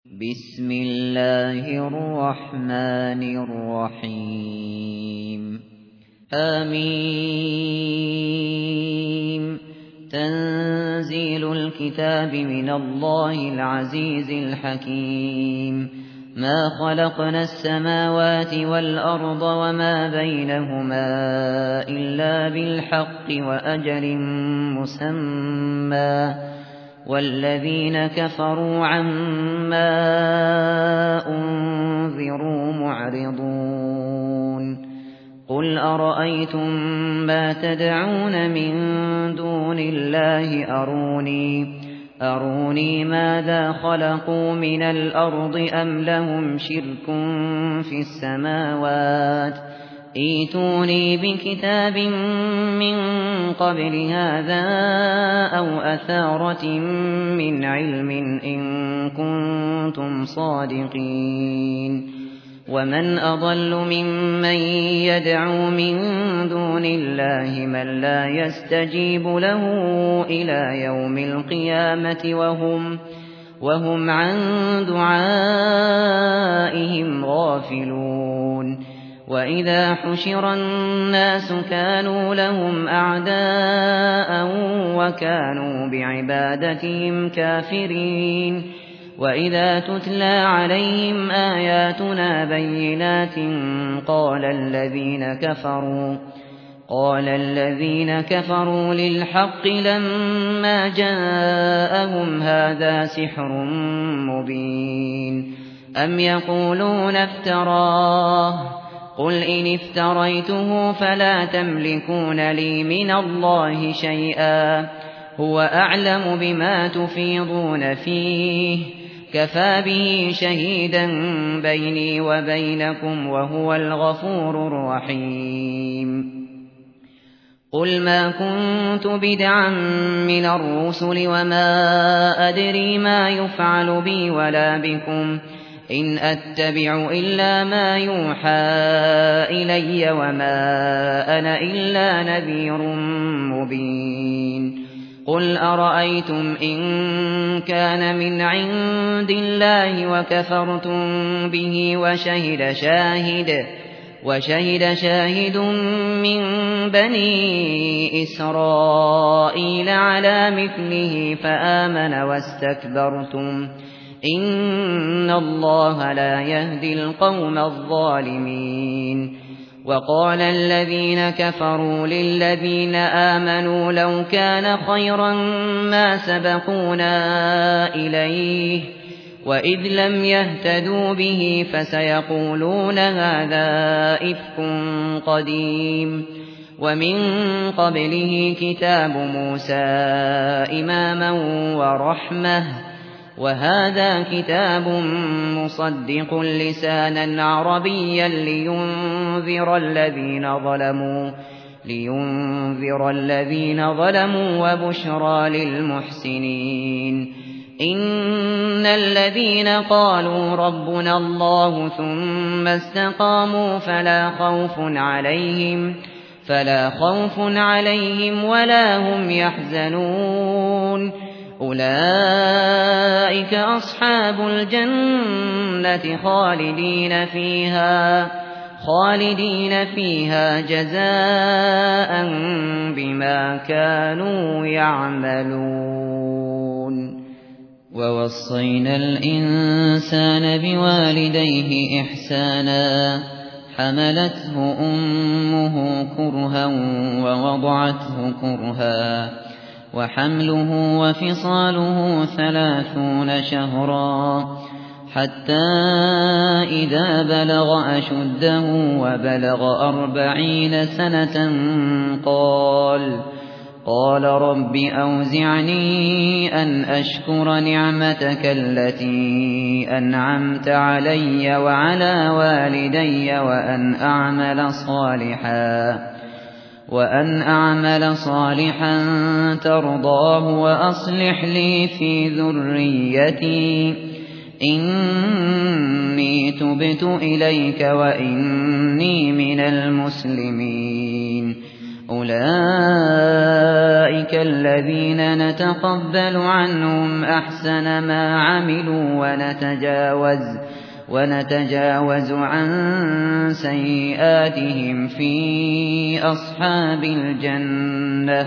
بسم الله الرحمن الرحيم آمين. تنزيل الكتاب من الله العزيز الحكيم. ما خلقنا السماوات والأرض وما بينهما إلا بالحق وأجل مسمى، والذين كفروا عما أنذروا معرضون. قل أرأيتم ما تدعون من دون الله أروني ماذا خلقوا من الأرض أم لهم شرك في السماوات، ائتوني بكتاب من قبل هذا أو أثارة من علم إن كنتم صادقين. ومن أضل ممن يدعو من دون الله من لا يستجيب له إلى يوم القيامة وهم عن دعائهم غافلون. وإذا حشر الناس كانوا لهم أعداء وكانوا بعبادتهم كافرين. وإذا تتلى عليهم آياتنا بينات قال الذين كفروا للحق لما جاءهم هذا سحر مبين. أم يقولون افتراه، قل إن افتريته فلا تملكون لي من الله شيئا، هو أعلم بما تفيضون فيه، كفى به شهيدا بيني وبينكم وهو الغفور الرحيم. قل ما كنت بدعا من الرسل وما أدري ما يفعل بي ولا بكم، إن أتبع إلا ما يوحى إلي وما أنا إلا نذير مبين. قل أرأيتم إن كان من عند الله وكفرتم به وشهد شاهد من بني إسرائيل على مثله فآمن واستكبرتم، إن الله لا يهدي القوم الظالمين. وقال الذين كفروا للذين آمنوا لو كان خيرا ما سبقونا إليه، وإذ لم يهتدوا به فسيقولون هذا إفك قديم. ومن قبله كتاب موسى إماما ورحمة، وهذا كتاب مصدق لسانا عربيا لينذر الذين ظلموا وبشرى للمحسنين. إن الذين قالوا ربنا الله ثم استقاموا فلا خوف عليهم ولا هم يحزنون. أولئك أصحاب الجنة خالدين فيها جزاء بما كانوا يعملون. ووصينا الإنسان بوالديه إحسانا، حملته أمه كرها ووضعته كرها، وحمله وفصاله 30 شهرا، حتى إذا بلغ أشده وبلغ 40 سنة قال رب أوزعني أن أشكر نعمتك التي أنعمت علي وعلى والدي وأن أعمل صالحا ترضاه وأصلح لي في ذريتي إني تبت إليك وإني من المسلمين. أولئك الذين نتقبل عنهم أحسن ما عملوا ونتجاوز عن سيئاتهم في أصحاب الجنة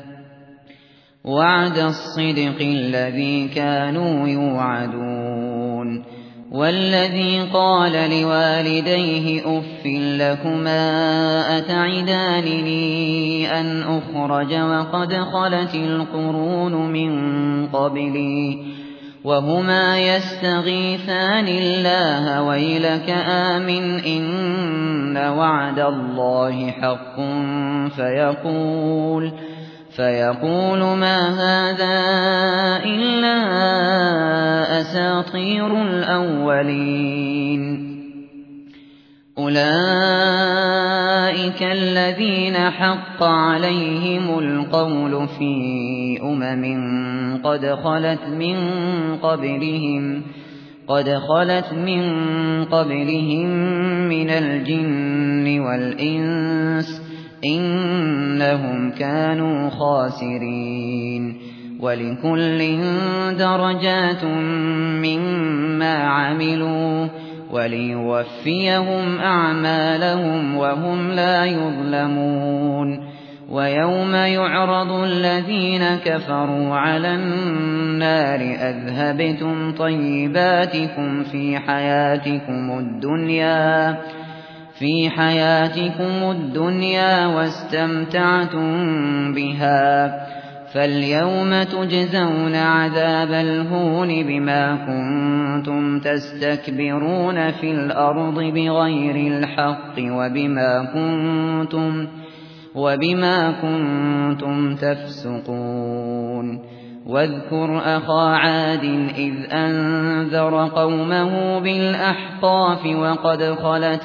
وعد الصدق الذي كانوا يوعدون والذي قال لوالديه أف لكما أتعدانني أن أخرج وقد خلت القرون من قبلي وهما يستغيثان الله ويلك آمن إن وعد الله حق فيقول ما هذا إلا أساطير الأولين أولئك الذين حق عليهم القول في قد خلت من قبلهم من الجن والإنس إنهم كانوا خاسرين ولكل درجات مما عملوا وليوفيهم أعمالهم وهم لا يظلمون ويوم يعرض الذين كفروا على النار أذهبتم طيباتكم في حياتكم الدنيا واستمتعتم بها فاليوم تجزون عذاب الهون بما كنتم تستكبرون في الأرض بغير الحق وبما كنتم تفسقون واذكر أخا عاد إذ أنذر قومه بالأحقاف وقد خلت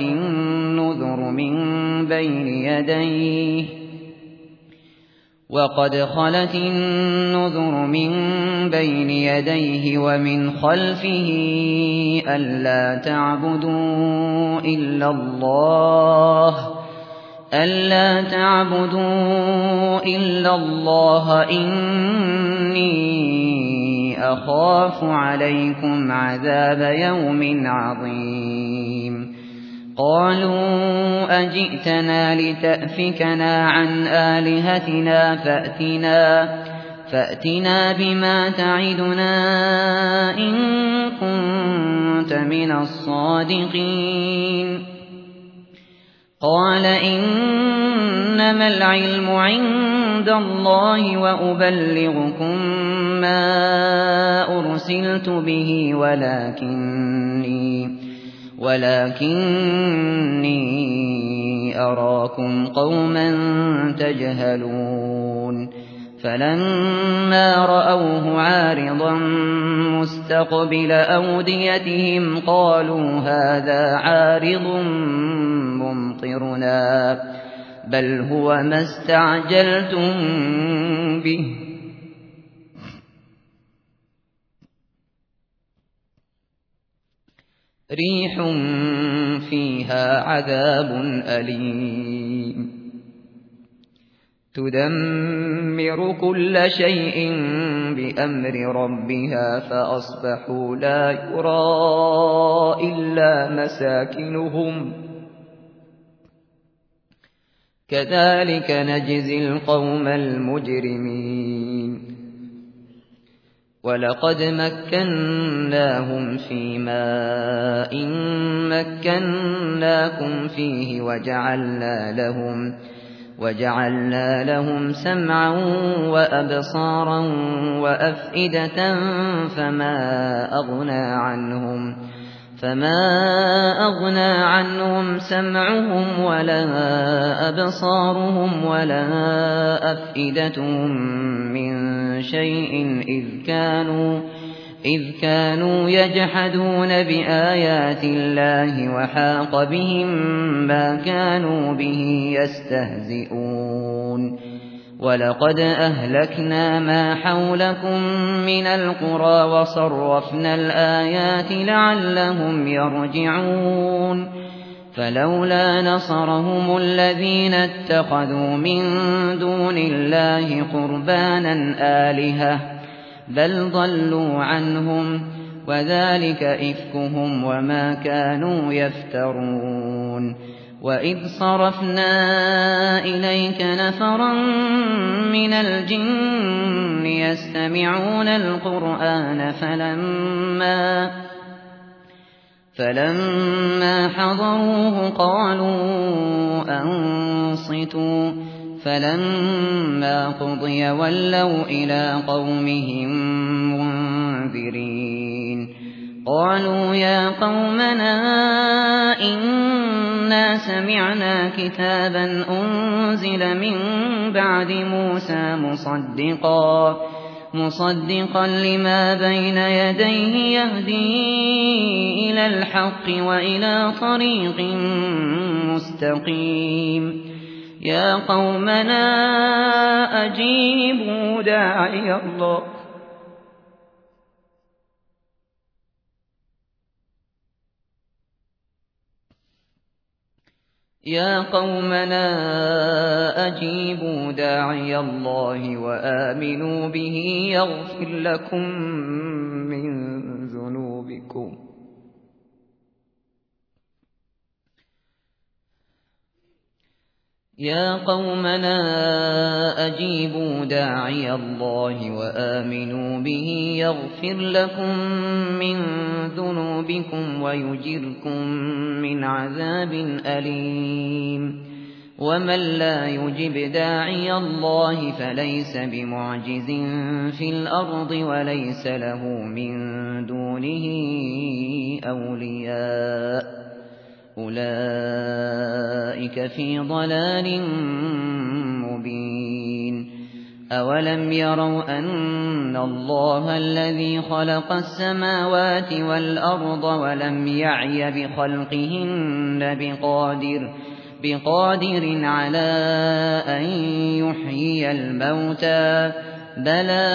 النذر من بين يديه ومن خلفه ألا تعبدوا إلا الله إني أخاف عليكم عذاب يوم عظيم قالوا أجئتنا لتأفكنا عن آلهتنا فأتنا بما تعدنا إن كنت من الصادقين قال إنما العلم عند الله وأبلغكم ما أرسلت به ولكني أراكم قوما تجهلون فلما رأوه عارضا مستقبل أوديتهم قالوا هذا عارض ممطرنا بل هو ما استعجلتم به ريح فيها عذاب أليم تدمر كل شيء بأمر ربها فأصبحوا لا يرى إلا مساكنهم كذلك نجزي القوم المجرمين ولقد مكناهم في ماء مكناكم فيه وجعلنا لهم سمعا وأبصارا وأفئدة فما أغنى عنهم سمعهم ولا أبصارهم ولا أفئدتهم من شيء إذ كانوا يجحدون بآيات الله وحاق بهم ما كانوا به يستهزئون ولقد أهلكنا ما حولكم من القرى وصرفنا الآيات لعلهم يرجعون فلولا نصرهم الذين اتخذوا من دون الله قربانا آلهة بل ضلوا عنهم وذلك إفكهم وما كانوا يفترون وإذ صرفنا إليك نفرا من الجن يستمعون القرآن فلما حضروه قالوا أنصتوا فلما قضي ولوا إلى قومهم منذرين قالوا يا قومنا إنا سمعنا كتابا أنزل من بعد موسى مصدقا لما بين يديه يهدي إلى الحق وإلى طريق مستقيم يا قومنا أجيبوا داعي الله وآمنوا به يغفر لكم من ذنوبكم يا قومنا أجيبوا داعي الله وآمنوا به يغفر لكم من ذنوبكم ويجركم من عذاب أليم ومن لا يجب داعي الله فليس بمعجز في الأرض وليس له من دونه أولياء أولئك في ضلال مبين أولم يروا أن الله الذي خلق السماوات والأرض ولم يعي بخلقهن بقادر على أن يحيي الموتى بلى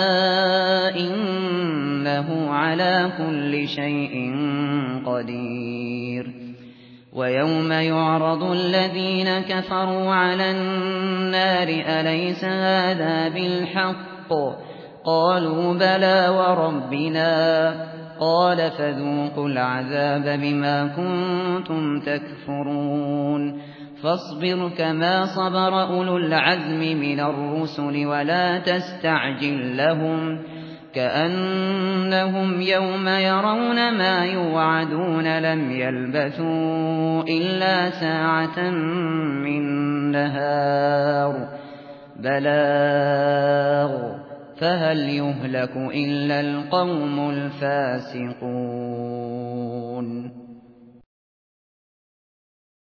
إنه على كل شيء قدير ويوم يعرض الذين كفروا على النار أليس هذا بالحق قالوا بلى وربنا قال فذوقوا العذاب بما كنتم تكفرون فاصبر كما صبر أولو العزم من الرسل ولا تستعجل لهم كأنهم يوم يرون ما يوعدون لم يلبثوا إلا ساعة من نهار بلاغ فهل يهلك إلا القوم الفاسقون